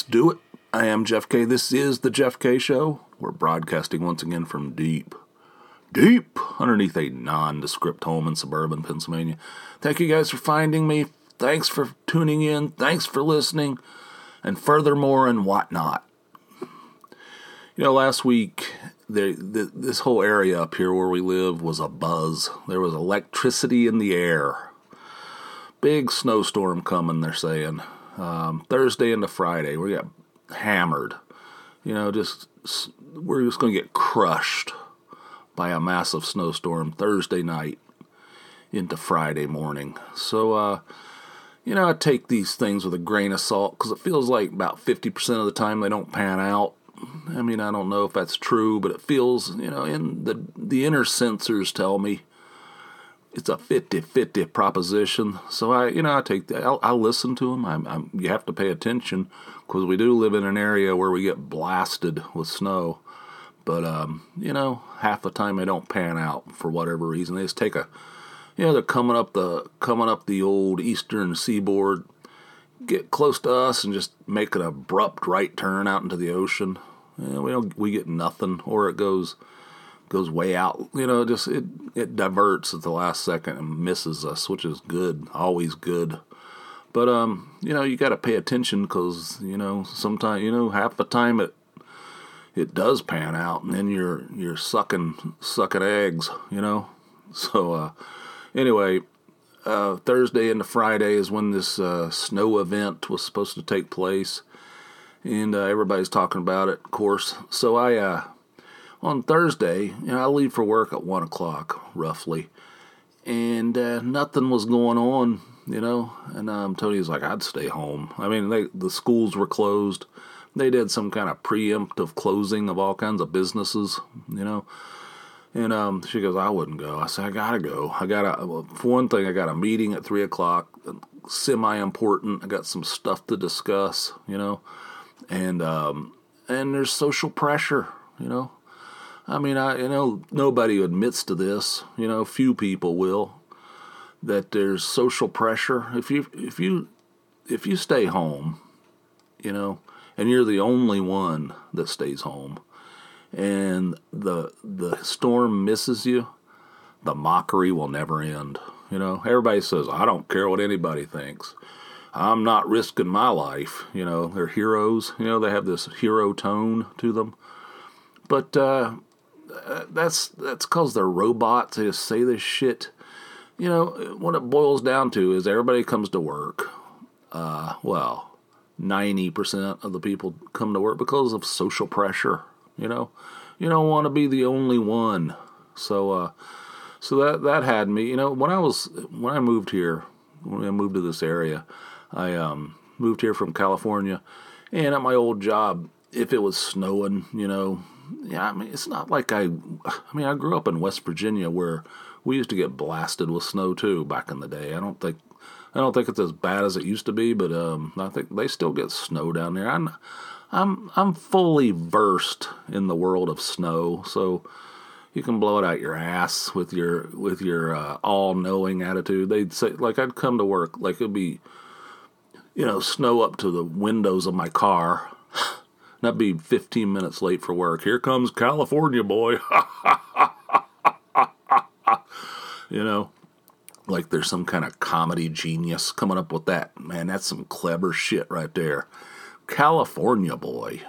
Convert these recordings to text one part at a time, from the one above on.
do it. I am Jeff K. This is the Jeff K. Show. We're broadcasting once again from deep underneath a nondescript home in suburban Pennsylvania. Thank you guys for finding me. Thanks for tuning in. Thanks for listening. And furthermore and whatnot. You know, last week, this whole area up here where we live was a buzz. There was electricity in the air. Big snowstorm coming, they're saying. Thursday into Friday, we got hammered. You know, we're just going to get crushed by a massive snowstorm Thursday night into Friday morning. So, you know, I take these things with a grain of salt because it feels like about 50% of the time they don't pan out. I mean, I don't know if that's true, but it feels, you know, in the inner sensors tell me it's a 50-50 proposition. So I take that. I listen to them. You have to pay attention because we do live in an area where we get blasted with snow. But, you know, half the time they don't pan out for whatever reason. They just take they're coming up the old eastern seaboard, get close to us and just make an abrupt right turn out into the ocean. We get nothing, or it goes way out. You know, just it diverts at the last second and misses us, which is good, always good. But you know, you got to pay attention because you know sometimes half the time it does pan out, and then you're sucking eggs. You know, so anyway. Thursday into Friday is when this snow event was supposed to take place, and everybody's talking about it, of course. So on Thursday, I leave for work at 1 o'clock, roughly, and nothing was going on, and Tony's like, I'd stay home. I mean, the schools were closed. They did some kind of preemptive closing of all kinds of businesses, And she goes, I wouldn't go. I said, I gotta go. For one thing, I got a meeting at 3 o'clock, semi-important. I got some stuff to discuss, and there's social pressure, I mean, nobody admits to this, few people will, that there's social pressure. If you stay home, and you're the only one that stays home, and the storm misses you, the mockery will never end. Everybody says, I don't care what anybody thinks. I'm not risking my life. They're heroes. They have this hero tone to them. But that's because they're robots. They just say this shit. What it boils down to is everybody comes to work. 90% of the people come to work because of social pressure. You don't want to be the only one. So that had me. When I moved here, when I moved to this area, I moved here from California, and at my old job, if it was snowing, it's not like I grew up in West Virginia where we used to get blasted with snow too back in the day. I don't think it's as bad as it used to be, but I think they still get snow down there. I'm fully versed in the world of snow, so you can blow it out your ass with your all-knowing attitude. They'd say, like, I'd come to work, like it'd be, snow up to the windows of my car, and I'd be 15 minutes late for work. Here comes California boy, like there's some kind of comedy genius coming up with that. Man, that's some clever shit right there. California boy.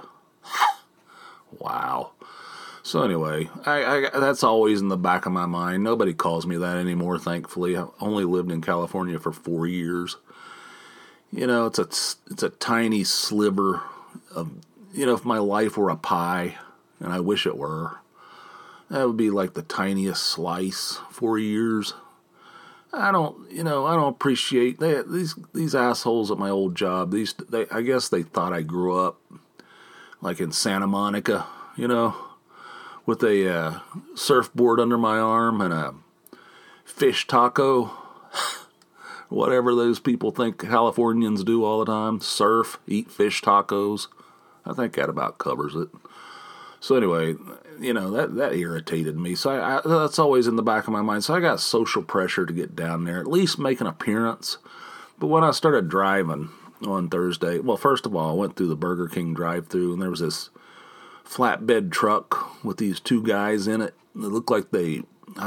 Wow. So anyway, I that's always in the back of my mind. Nobody calls me that anymore, thankfully. I've only lived in California for 4 years. It's a tiny sliver of, if my life were a pie, and I wish it were, that would be like the tiniest slice. 4 years. I don't appreciate these assholes at my old job. I guess they thought I grew up like in Santa Monica, with a surfboard under my arm and a fish taco, whatever those people think Californians do all the time, surf, eat fish tacos. I think that about covers it. So anyway, that irritated me. So that's always in the back of my mind. So I got social pressure to get down there, at least make an appearance. But when I started driving on Thursday. Well, first of all, I went through the Burger King drive-thru, and there was this flatbed truck with these two guys in it. It looked like they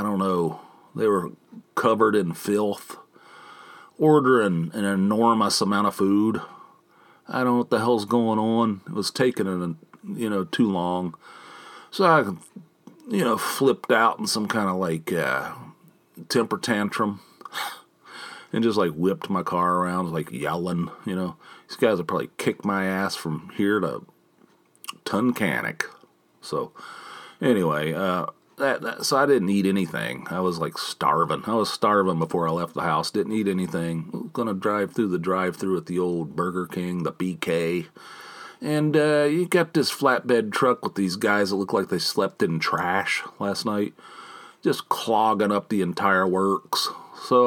were covered in filth, ordering an enormous amount of food. I don't know what the hell's going on. It was taking too long. So I, flipped out in some kind of temper tantrum and just whipped my car around, yelling, These guys would probably kick my ass from here to Tunkhannock. So anyway, so I didn't eat anything. I was starving. I was starving before I left the house. Didn't eat anything. I was going to drive through the drive-thru at the old Burger King, the BK. And you got this flatbed truck with these guys that look like they slept in trash last night, just clogging up the entire works. So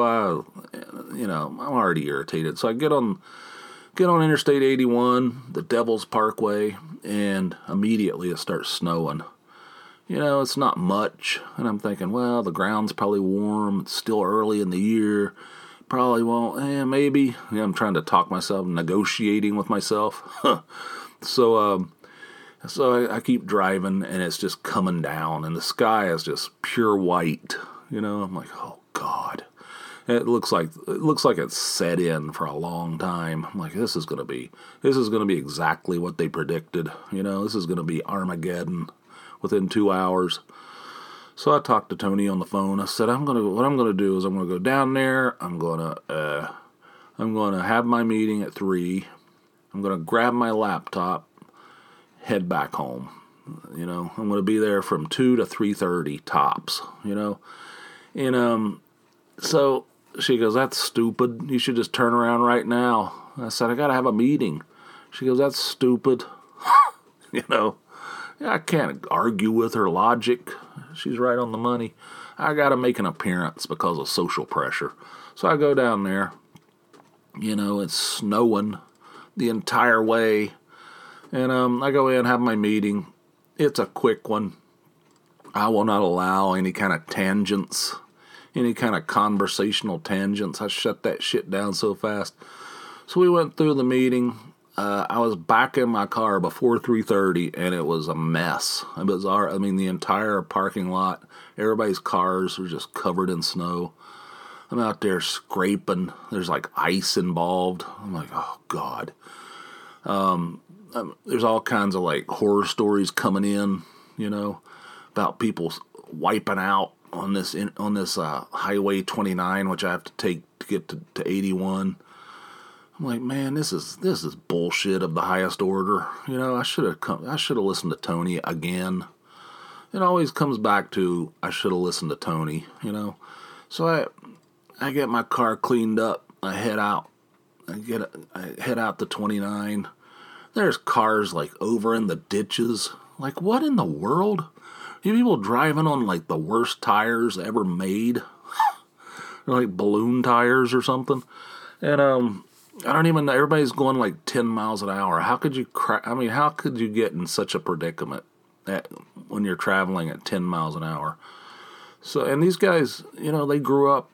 I'm already irritated. So I get on Interstate 81, the Devil's Parkway, and immediately it starts snowing. It's not much, and I'm thinking, well, the ground's probably warm. It's still early in the year. Probably won't. Maybe. I'm trying to talk myself, negotiating with myself. So I keep driving, and it's just coming down, and the sky is just pure white. I'm like, oh God. It looks like it's set in for a long time. I'm like, this is gonna be exactly what they predicted. This is gonna be Armageddon within 2 hours. So I talked to Tony on the phone. I said, what I'm gonna do is I'm gonna go down there. I'm gonna have my meeting at 3. I'm gonna grab my laptop, head back home. I'm gonna be there from 2 to 3:30 tops. And so she goes, that's stupid. You should just turn around right now. I said, I gotta have a meeting. She goes, that's stupid. I can't argue with her logic. She's right on the money. I got to make an appearance because of social pressure. So I go down there. It's snowing the entire way. And I go in, have my meeting. It's a quick one. I will not allow any kind of tangents, any kind of conversational tangents. I shut that shit down so fast. So we went through the meeting. I was back in my car before 3:30, and it was a mess. It was the entire parking lot, everybody's cars were just covered in snow. I'm out there scraping. There's ice involved. I'm like, oh God. There's all kinds of horror stories coming in, about people wiping out on this Highway 29, which I have to take to get to 81. I'm like, man, this is bullshit of the highest order. I should have listened to Tony again. It always comes back to I should have listened to Tony. So I get my car cleaned up. I head out. I head out to 29. There's cars over in the ditches. What in the world? You people driving on the worst tires ever made? They're balloon tires or something. And I don't even know. Everybody's going 10 miles an hour. How could you how could you get in such a predicament when you're traveling at 10 miles an hour? So, and these guys, they grew up,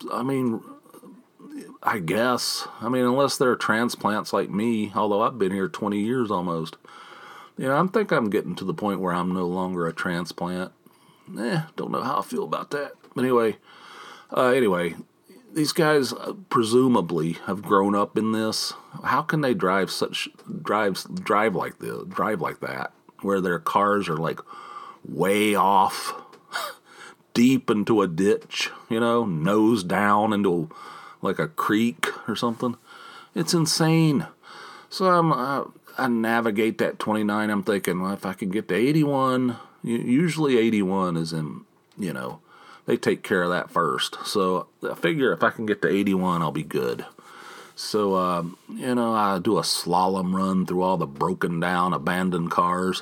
I guess. Unless they're transplants like me, although I've been here 20 years almost. I think I'm getting to the point where I'm no longer a transplant. Don't know how I feel about that. But anyway, these guys presumably have grown up in this. How can they drive like that, where their cars are way off, deep into a ditch, nose down into a creek or something? It's insane. So I navigate that 29. I'm thinking, well, if I can get to 81, usually 81 is in, they take care of that first. So I figure if I can get to 81, I'll be good. So, I do a slalom run through all the broken down, abandoned cars,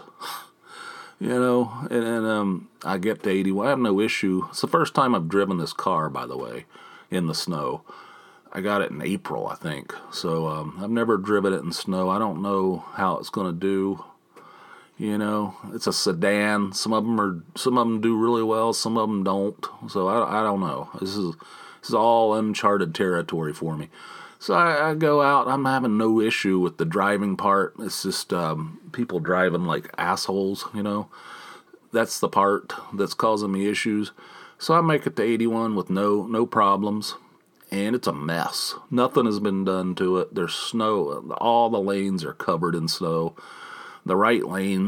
and I get to 81. I have no issue. It's the first time I've driven this car, by the way, in the snow. I got it in April, I think. So I've never driven it in snow. I don't know how it's going to do. It's a sedan. Some of them do really well. Some of them don't. So I don't know. This is all uncharted territory for me. So I go out. I'm having no issue with the driving part. It's just people driving like assholes, That's the part that's causing me issues. So I make it to 81 with no problems. And it's a mess. Nothing has been done to it. There's snow. All the lanes are covered in snow. The right lane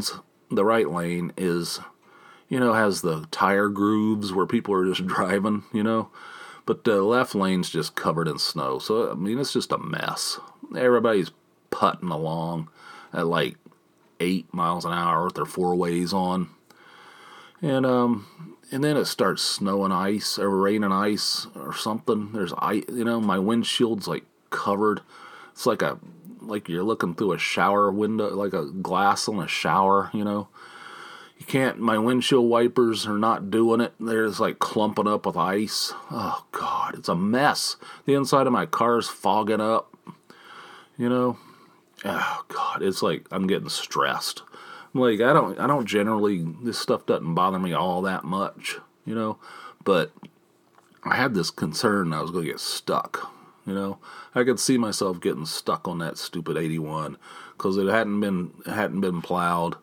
is, has the tire grooves where people are just driving, But the left lane's just covered in snow. So, it's just a mess. Everybody's putting along at like 8 miles an hour with their four ways on. And then it starts snowing ice or raining ice or something. There's ice, my windshield's like covered. It's like you're looking through a shower window, like a glass on a shower, You can't, my windshield wipers are not doing it. They're just like clumping up with ice. Oh God, it's a mess. The inside of my car's fogging up, Oh God, it's like I'm getting stressed. Like, I don't generally, this stuff doesn't bother me all that much, but I had this concern I was going to get stuck, I could see myself getting stuck on that stupid 81 because it hadn't been plowed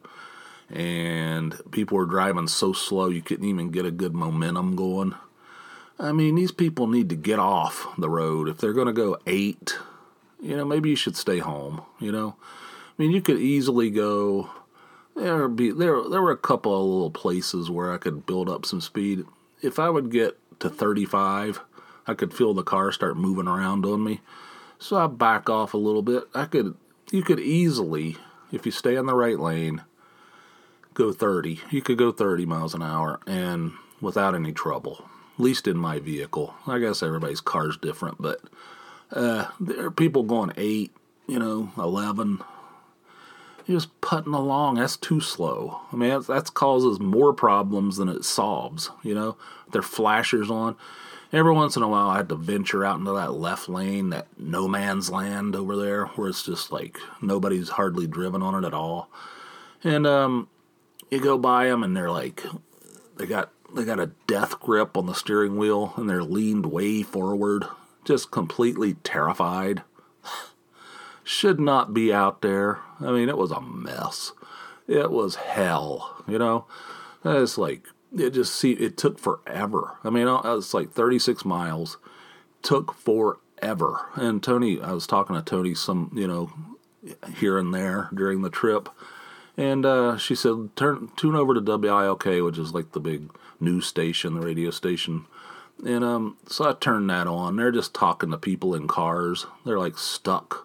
and people were driving so slow you couldn't even get a good momentum going. These people need to get off the road. If they're going to go 8, maybe you should stay home, you could easily go. There were a couple of little places where I could build up some speed. If I would get to 35, I could feel the car start moving around on me. So I back off a little bit. You could easily, if you stay in the right lane, go 30. You could go 30 miles an hour and without any trouble. At least in my vehicle. I guess everybody's car's different, but there are people going 8, 11. You're just putting along. That's too slow. That causes more problems than it solves, Their flashers on. Every once in a while, I had to venture out into that left lane, that no man's land over there, where it's just like nobody's hardly driven on it at all. And you go by them, and they're like, they got a death grip on the steering wheel, and they're leaned way forward, just completely terrified. Should not be out there. It was a mess. It was hell, It's like, it took forever. It's like 36 miles. Took forever. And Tony, I was talking to Tony some, here and there during the trip. And she said, tune over to WILK, which is like the big news station, the radio station. And so I turned that on. They're just talking to people in cars. They're like stuck.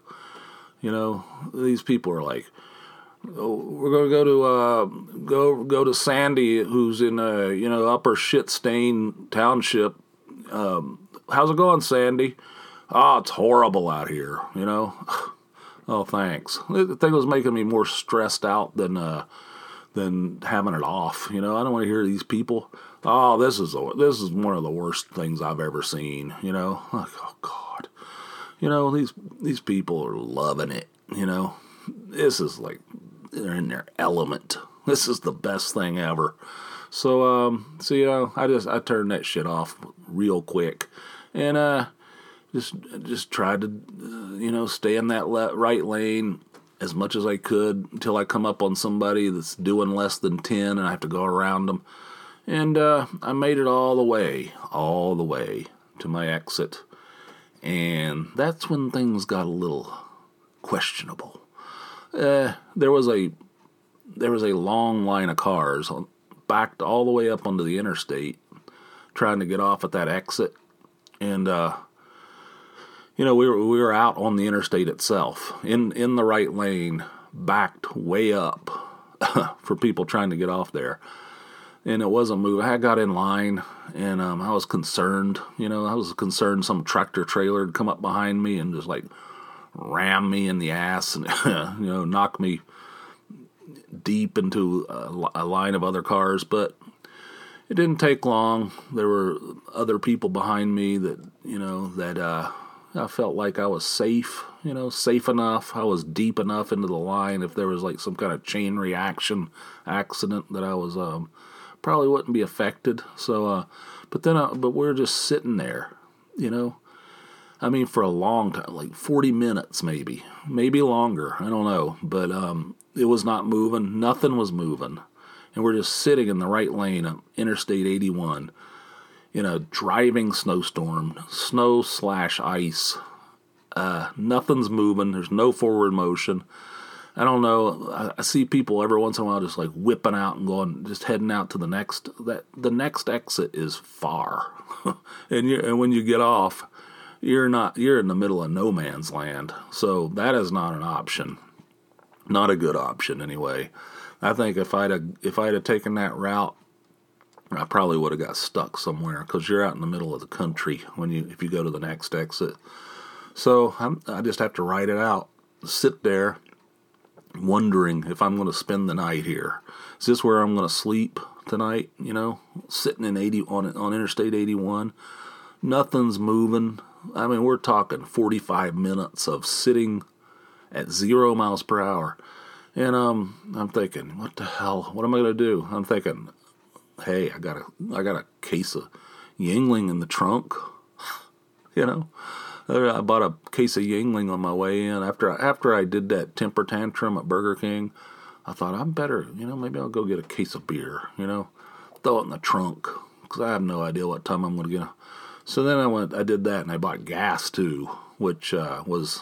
These people are like, oh, we're going to go to Sandy, who's in Upper Shit Stain Township. How's it going, Sandy? Oh, it's horrible out here. Oh, thanks. The thing was making me more stressed out than having it off. I don't want to hear these people. Oh, this is one of the worst things I've ever seen. Like, oh God. These people are loving it, This is like, they're in their element. This is the best thing ever. So, I turned that shit off real quick. And, just tried to, stay in that right lane as much as I could until I come up on somebody that's doing less than 10 and I have to go around them. And, I made it all the way to my exit. And that's when things got a little questionable. There was a long line of cars backed all the way up onto the interstate, trying to get off at that exit, and we were out on the interstate itself, in the right lane, backed way up for people trying to get off there. And it wasn't moving. I got in line, and I was concerned. Some tractor trailer had come up behind me and just like ram me in the ass and knock me deep into a line of other cars. But it didn't take long. There were other people behind me that I felt like I was safe. Safe enough. I was deep enough into the line. If there was like some kind of chain reaction accident, that I was probably wouldn't be affected. So, but we're just sitting there, I mean, for a long time, like 40 minutes maybe longer. I don't know. But it was not moving. Nothing was moving. And we're just sitting in the right lane of Interstate 81 in a driving snowstorm, snow/ice. Nothing's moving. There's no forward motion. I don't know. I see people every once in a while just like whipping out and going, just heading out to the next. The next exit is far, and when you get off, you're in the middle of no man's land. So that is not an option. Not a good option anyway. I think if I'd have taken that route, I probably would have got stuck somewhere because you're out in the middle of the country if you go to the next exit. So I just have to ride it out, sit there, wondering if I'm going to spend the night here. Is this where I'm going to sleep tonight? Sitting in on Interstate 81, nothing's moving. I mean, we're talking 45 minutes of sitting at 0 miles per hour. And I'm thinking, what the hell? What am I going to do? I'm thinking, hey, I got a case of Yuengling in the trunk. I bought a case of Yuengling on my way in. After I did that temper tantrum at Burger King, I thought I'm better. Maybe I'll go get a case of beer. Throw it in the trunk because I have no idea what time I'm going to get. So then I did that, and I bought gas too, which was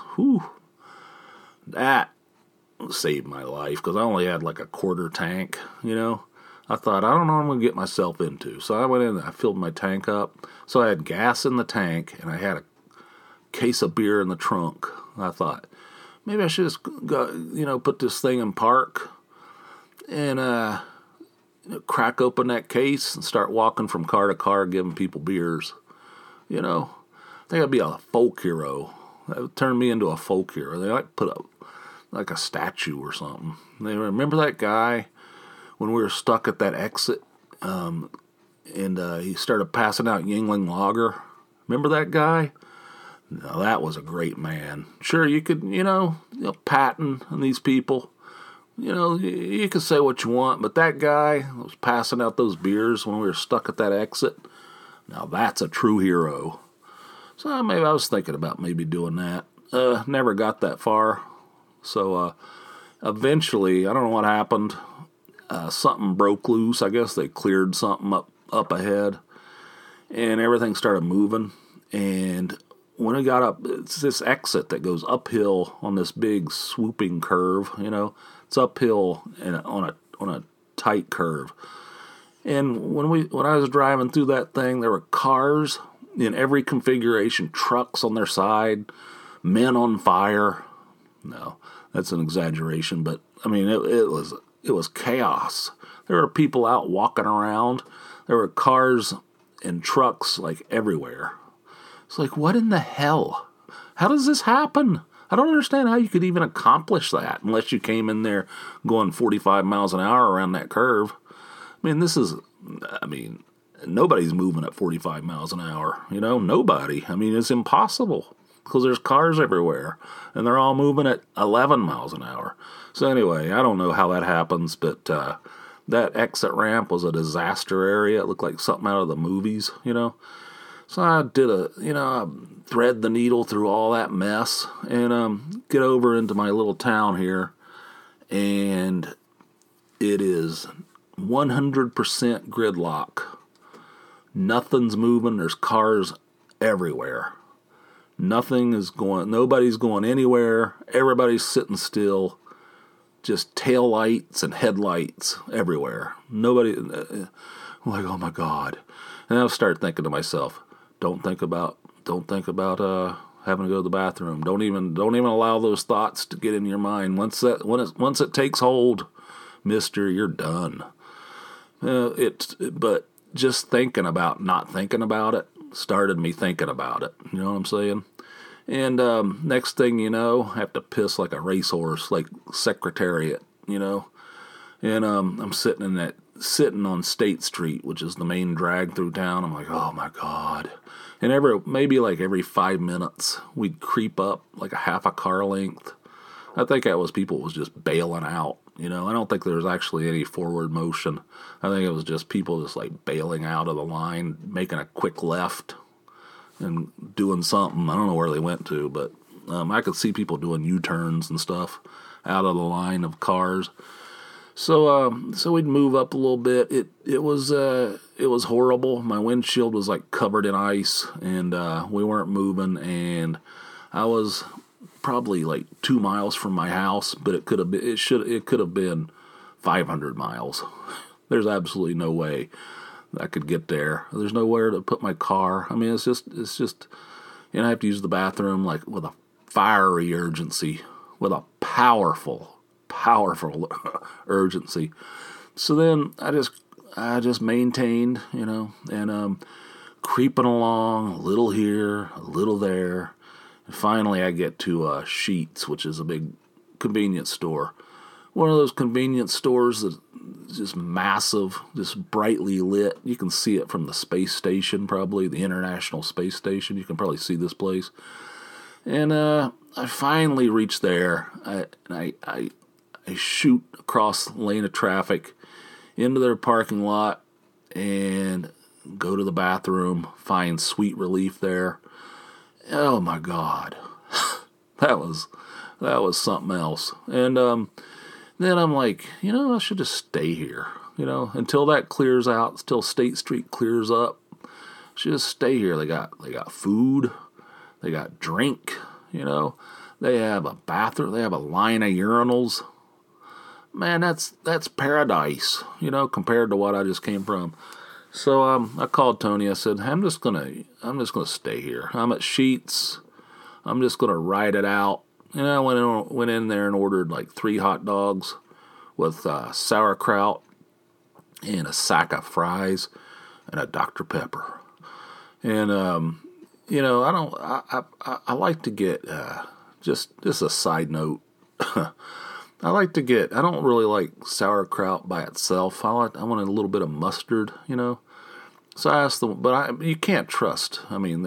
that saved my life because I only had like a quarter tank, I thought, I don't know what I'm going to get myself into. So I went in and I filled my tank up. So I had gas in the tank and I had a case of beer in the trunk. I thought, maybe I should just go, put this thing in park and crack open that case and start walking from car to car giving people beers. I think I'd be a folk hero. That would turn me into a folk hero. They might put up like a statue or something. They remember that guy when we were stuck at that exit, and he started passing out Yuengling Lager. Remember that guy? Now that was a great man. Sure, you could, Patton and these people, you could say what you want, but that guy was passing out those beers when we were stuck at that exit. Now that's a true hero. So maybe I was thinking about maybe doing that. Never got that far. So eventually, I don't know what happened. Something broke loose. I guess they cleared something up ahead, and everything started moving. And when it got up, it's this exit that goes uphill on this big swooping curve. It's uphill and on a tight curve. And when I was driving through that thing, there were cars in every configuration, trucks on their side, men on fire. No, that's an exaggeration, but I mean it was chaos. There were people out walking around. There were cars and trucks like everywhere. It's like, what in the hell? How does this happen? I don't understand how you could even accomplish that unless you came in there going 45 miles an hour around that curve. Nobody's moving at 45 miles an hour. Nobody. It's impossible because there's cars everywhere and they're all moving at 11 miles an hour. So anyway, I don't know how that happens, but that exit ramp was a disaster area. It looked like something out of the movies, So I did I thread the needle through all that mess and get over into my little town here, and it is 100% gridlock. Nothing's moving. There's cars everywhere. Nobody's going anywhere. Everybody's sitting still. Just tail lights and headlights everywhere. Nobody, I'm like, oh my God. And I'll start thinking to myself, don't think about having to go to the bathroom. Don't even allow those thoughts to get in your mind. Once it takes hold, mister, you're done. But just thinking about not thinking about it started me thinking about it. You know what I'm saying? And next thing you know, I have to piss like a racehorse, like Secretariat, And I'm sitting on State Street, which is the main drag through town. I'm like, oh my God. And every 5 minutes, we'd creep up like a half a car length. I think that was people was just bailing out. I don't think there was actually any forward motion. I think it was just people just like bailing out of the line, making a quick left. and doing something. I don't know where they went to, but I could see people doing U-turns and stuff out of the line of cars. So we'd move up a little bit. It was horrible. My windshield was like covered in ice, and we weren't moving. And I was probably like 2 miles from my house, but it could have been 500 miles. There's absolutely no way I could get there. There's nowhere to put my car. I mean, it's just, I have to use the bathroom like with a fiery urgency, with a powerful urgency. So then I just maintained, and creeping along, a little here, a little there. And finally I get to Sheetz, which is a big convenience store. One of those convenience stores that's just massive, just brightly lit. You can see it from the space station, probably, the International Space Station. You can probably see this place. And I finally reach there. I shoot across the lane of traffic into their parking lot and go to the bathroom, find sweet relief there. Oh my God. that was something else. And then I'm like, I should just stay here, until that clears out, until State Street clears up. I should just stay here. They got food, they got drink, they have a bathroom, they have a line of urinals. Man, that's paradise, compared to what I just came from. So I called Tony. I said, I'm just gonna stay here. I'm at Sheetz. I'm just gonna ride it out. And I went in there and ordered like 3 hot dogs with sauerkraut and a sack of fries and a Dr. Pepper. And I like to get just a side note. I don't really like sauerkraut by itself. I want a little bit of mustard, So I asked them, but you can't trust.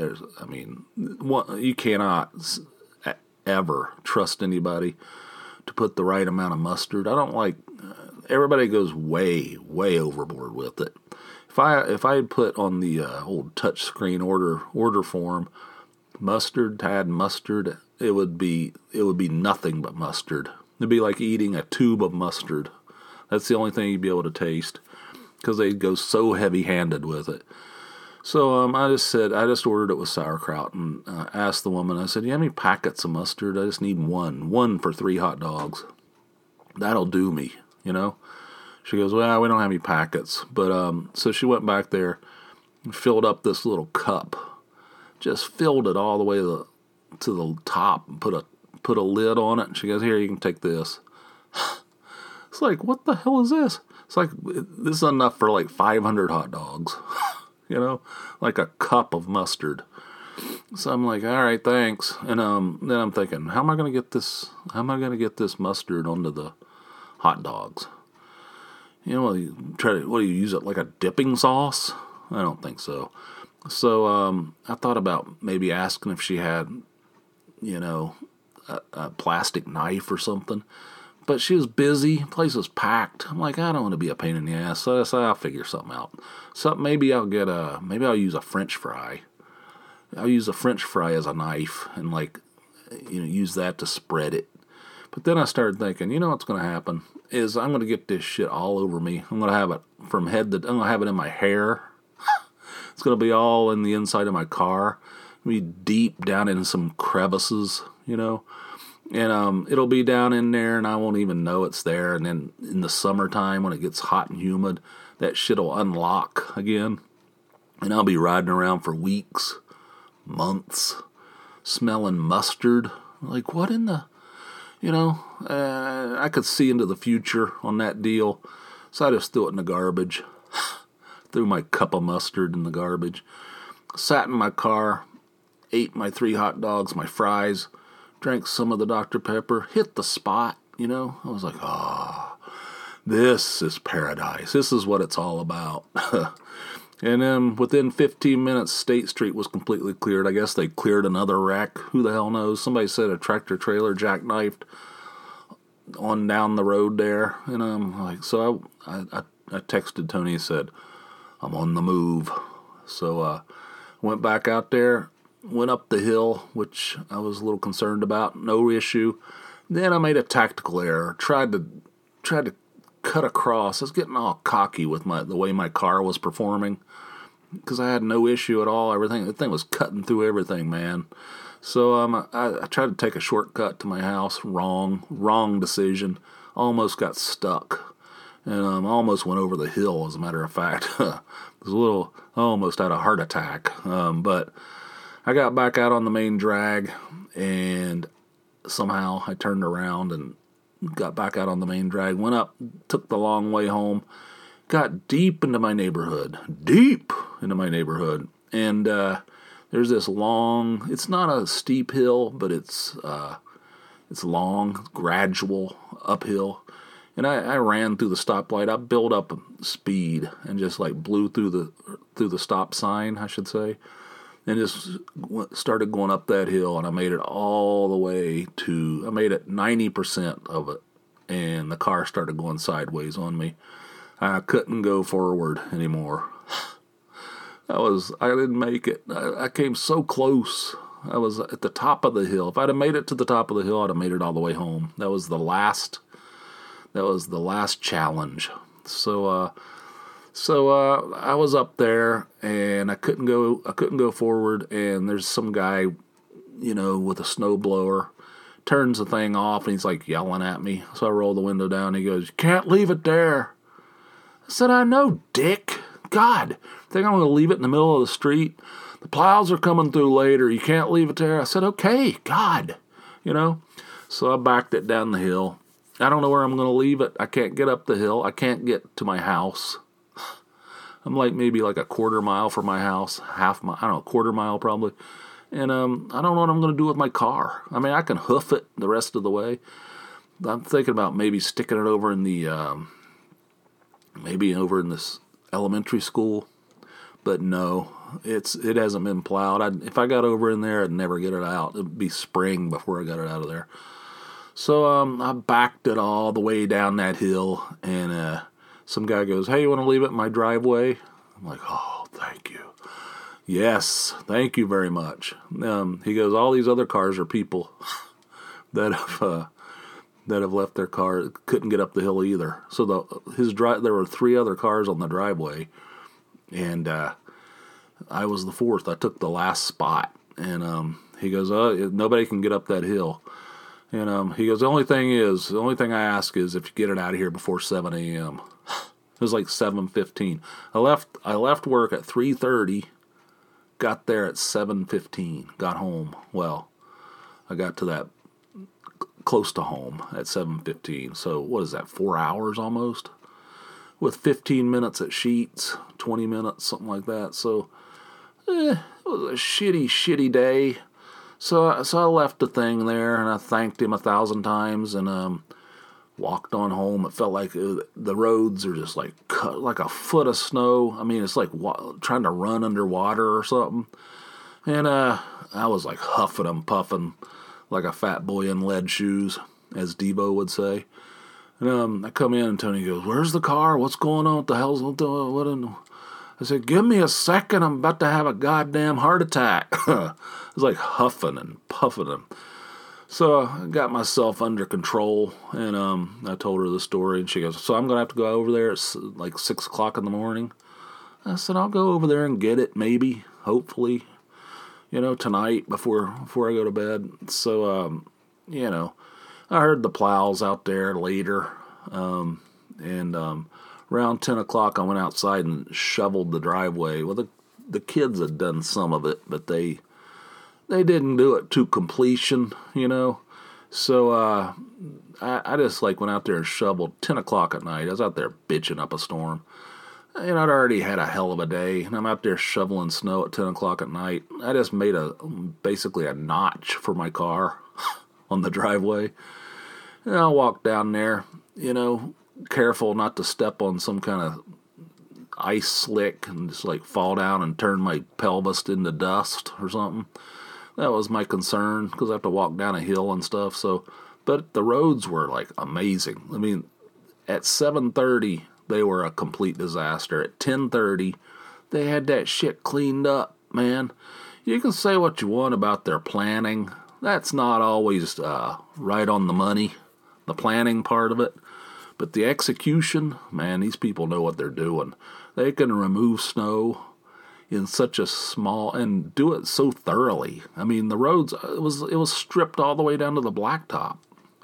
You cannot ever trust anybody to put the right amount of mustard. I don't like. Everybody goes way overboard with it. If I had put on the old touchscreen order form mustard, add mustard, it would be nothing but mustard. It'd be like eating a tube of mustard. That's the only thing you'd be able to taste, because they go so heavy-handed with it. So I just ordered it with sauerkraut, and asked the woman, I said, you have any packets of mustard? I just need one for 3 hot dogs. That'll do me, She goes, well, we don't have any packets. But so she went back there and filled up this little cup, just filled it all the way to the top, and put a lid on it. And she goes, here, you can take this. It's like, what the hell is this? It's like, this is enough for like 500 hot dogs, like a cup of mustard. So I'm like, all right, thanks. And then I'm thinking, how am I going to get this mustard onto the hot dogs? Do you use it like a dipping sauce? I don't think so. So I thought about maybe asking if she had, a plastic knife or something. But she was busy. The place was packed. I'm like, I don't want to be a pain in the ass. So I'll figure something out. So maybe I'll use a French fry. I'll use a French fry as a knife and use that to spread it. But then I started thinking, what's going to happen is I'm going to get this shit all over me. I'm going to have it I'm going to have it in my hair. It's going to be all in the inside of my car. Be deep down in some crevices, And it'll be down in there, and I won't even know it's there. And then in the summertime, when it gets hot and humid, that shit will unlock again. And I'll be riding around for weeks, months, smelling mustard. Like, what in the... I could see into the future on that deal. So I just threw it in the garbage. Threw my cup of mustard in the garbage. Sat in my car, ate my 3 hot dogs, my fries, drank some of the Dr. Pepper, hit the spot, I was like, this is paradise. This is what it's all about. And then within 15 minutes, State Street was completely cleared. I guess they cleared another wreck. Who the hell knows? Somebody said a tractor trailer jackknifed on down the road there. And I'm like, so I texted Tony and said, I'm on the move. So went back out there, went up the hill, which I was a little concerned about. No issue. Then I made a tactical error. Tried to cut across. I was getting all cocky with the way my car was performing because I had no issue at all. The thing was cutting through everything, man. So I tried to take a shortcut to my house. Wrong decision. Almost got stuck. And almost went over the hill, as a matter of fact. I almost had a heart attack. But I got back out on the main drag, and somehow I turned around and got back out on the main drag, went up, took the long way home, got deep into my neighborhood. And there's this long, it's not a steep hill, but it's long, gradual uphill. And I ran through the stoplight. I built up speed and just like blew through the stop sign, I should say, and just started going up that hill. And I made it all the way I made it 90% of it, and the car started going sideways on me. I couldn't go forward anymore. I didn't make it. I came so close. I was at the top of the hill. If I'd have made it to the top of the hill, I'd have made it all the way home. That was the last challenge. So I was up there, and I couldn't go forward. And there's some guy, with a snowblower, turns the thing off, and he's like yelling at me. So I roll the window down. And he goes, "You can't leave it there." I said, "I know, dick. God, think I'm going to leave it in the middle of the street? The plows are coming through later. You can't leave it there." I said, "Okay, God," So I backed it down the hill. I don't know where I'm going to leave it. I can't get up the hill. I can't get to my house. I'm maybe a quarter mile from my house, half mile, I don't know, quarter mile probably. And I don't know what I'm going to do with my car. I mean, I can hoof it the rest of the way. I'm thinking about maybe sticking it over in this elementary school. But no, it hasn't been plowed. If I got over in there, I'd never get it out. It'd be spring before I got it out of there. So I backed it all the way down that hill, and some guy goes, "Hey, you want to leave it in my driveway?" I'm like, "Oh, thank you. Yes, thank you very much." He goes, "All these other cars are people that have left their car, couldn't get up the hill either." So there were 3 other cars on the driveway, and I was the 4th. I took the last spot, and he goes, "Nobody can get up that hill." And he goes, the only thing I ask is if you get it out of here before 7 a.m. It was 7:15. I left work at 3:30, got there at 7:15, got home. Well, I got to that close to home at 7:15. So what is that, 4 hours almost? With 15 minutes at Sheetz, 20 minutes, something like that. So it was a shitty day. So I left the thing there, and I thanked him 1,000 times, and walked on home. It felt like the roads are just cut like a foot of snow. I mean, it's like trying to run underwater or something. And I was huffing and puffing like a fat boy in lead shoes, as Devo would say. And I come in, and Tony goes, "Where's the car? What's going on? What the hell's what?" I said, "Give me a second. I'm about to have a goddamn heart attack." I was huffing and puffing him. So I got myself under control, and I told her the story, and she goes, "So I'm going to have to go over there at 6 o'clock in the morning?" I said, "I'll go over there and get it, maybe, hopefully, tonight before I go to bed." So, I heard the plows out there later, and around 10 o'clock, I went outside and shoveled the driveway. Well, the kids had done some of it, but they didn't do it to completion, So I just went out there and shoveled 10 o'clock at night. I was out there bitching up a storm. I'd already had a hell of a day, and I'm out there shoveling snow at 10 o'clock at night. I just made basically a notch for my car on the driveway. And I walked down there, careful not to step on some kind of ice slick and just fall down and turn my pelvis into dust or something. That was my concern, because I have to walk down a hill and stuff. So, but the roads were amazing. I mean, at 7:30 they were a complete disaster. At 10:30 they had that shit cleaned up, man. you can say what you want about their planning. That's not always right on the money, the planning part of it. But the execution, man, these people know what they're doing. They can remove snow in such a small, and do it so thoroughly. I mean, the roads, it was stripped all the way down to the blacktop.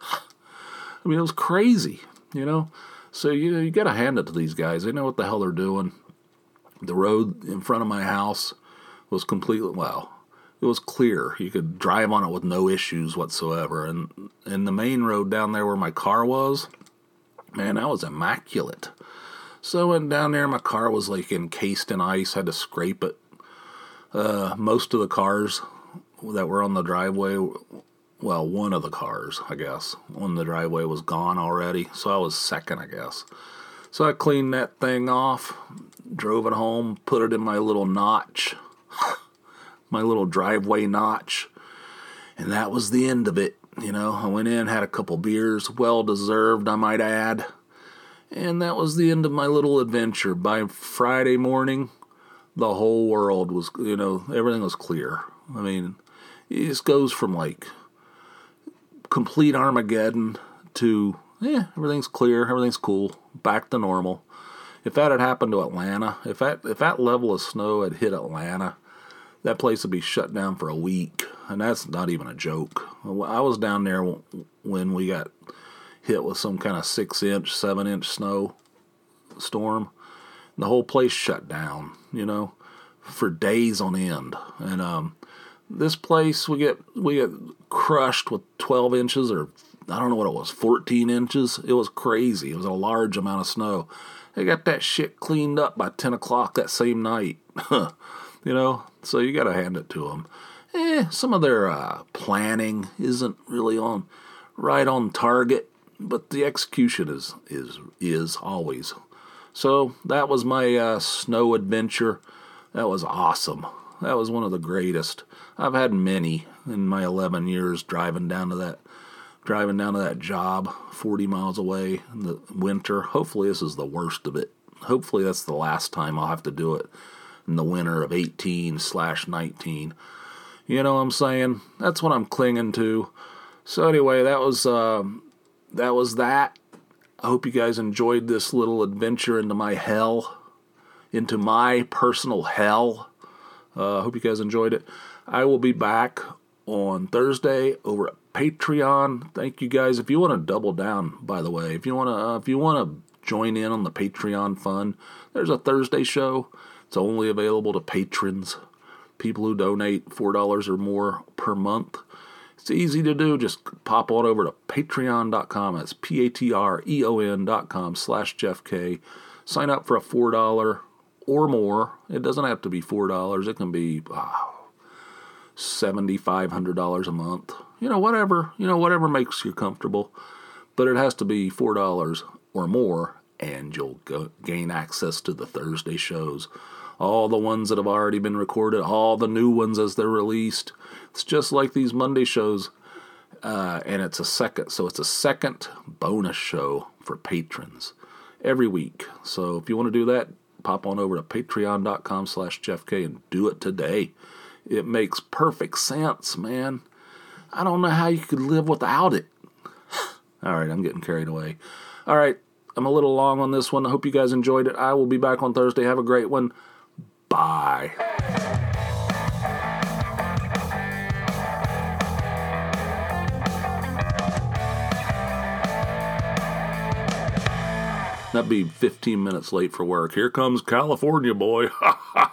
I mean, it was crazy, So, you got to hand it to these guys. They know what the hell they're doing. The road in front of my house was completely, it was clear. You could drive on it with no issues whatsoever. And the main road down there where my car was, man, that was immaculate. So I went down there, my car was like encased in ice, had to scrape it. Most of the cars that were on the driveway, one of the cars, I guess, on the driveway was gone already, so I was second, I guess. So I cleaned that thing off, drove it home, put it in my little notch, my little driveway notch, and that was the end of it. I went in, had a couple beers, well-deserved, I might add. And that was the end of my little adventure. By Friday morning, the whole world was, everything was clear. I mean, it just goes from like complete Armageddon to, everything's clear, everything's cool, back to normal. If that had happened to Atlanta, if that level of snow had hit Atlanta, that place would be shut down for a week. And that's not even a joke. I was down there when we got hit with some kind of 6-inch, 7-inch snow storm. The whole place shut down, for days on end. And this place, we get crushed with 12 inches, or I don't know what it was, 14 inches. It was crazy. It was a large amount of snow. They got that shit cleaned up by 10 o'clock that same night. So you got to hand it to them. Some of their planning isn't really right on target, but the execution is always. So that was my snow adventure. That was awesome. That was one of the greatest. I've had many in my 11 years driving down to that job 40 miles away in the winter. Hopefully this is the worst of it. Hopefully that's the last time I'll have to do it in the winter of 18/19. You know what I'm saying? That's what I'm clinging to. So anyway, that was that. I hope you guys enjoyed this little adventure into my hell, into my personal hell. I hope you guys enjoyed it. I will be back on Thursday over at Patreon. Thank you guys. If you want to double down, by the way, if you want to join in on the Patreon fun, there's a Thursday show. It's only available to patrons, people who donate $4 or more per month. It's easy to do. Just pop on over to patreon.com. That's patreon.com/JeffK. Sign up for a $4 or more. It doesn't have to be $4. It can be $7,500 a month. Whatever makes you comfortable. But it has to be $4 or more, and you'll gain access to the Thursday shows. All the ones that have already been recorded, all the new ones as they're released. It's just like these Monday shows, and it's a second bonus show for patrons every week. So if you want to do that, pop on over to patreon.com/JeffK and do it today. It makes perfect sense, man. I don't know how you could live without it. All right, I'm getting carried away. All right, I'm a little long on this one. I hope you guys enjoyed it. I will be back on Thursday. Have a great one. Bye. That'd be 15 minutes late for work. Here comes California boy. Ha ha.